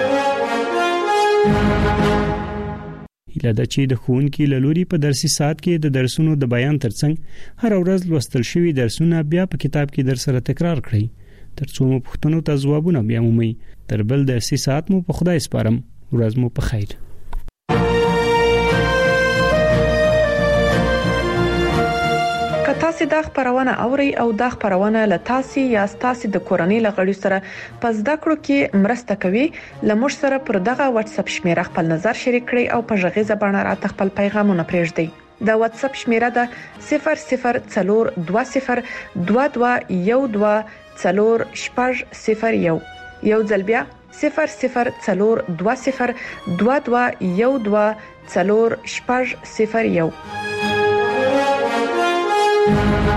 هیله ده چې د ښوونکي له لوري په درسي ساعت کې د درسونو د بیان ترڅنګ هر ورځ لوستل شوي درسونه بیا په کتاب کې در سره تکرار کړئ ترڅو مو پوښتنو ته ځوابونه بیا مومئ. تر بل درسي ساعت مو په خدای سپارم. ورځ مو په خیر. تاسو د خبرونه اوري او د خبرونه له تاسو یا تاسو د کورنۍ لغړی سره پس د کړو کې مرسته کوي لمر سره پر دغه واتس اپ شمیره خپل نظر شریک کړئ او په ژغه زبانه راته خپل پیغامونه پرېږدئ د واتس اپ شمیره ده صفر صفر څلور دوه صفر دوه دوه یو دوه څلور شپږ صفر یو یو ځل بیا صفر صفر څلور دوه صفر دوه دوه یو دوه څلور شپږ صفر یو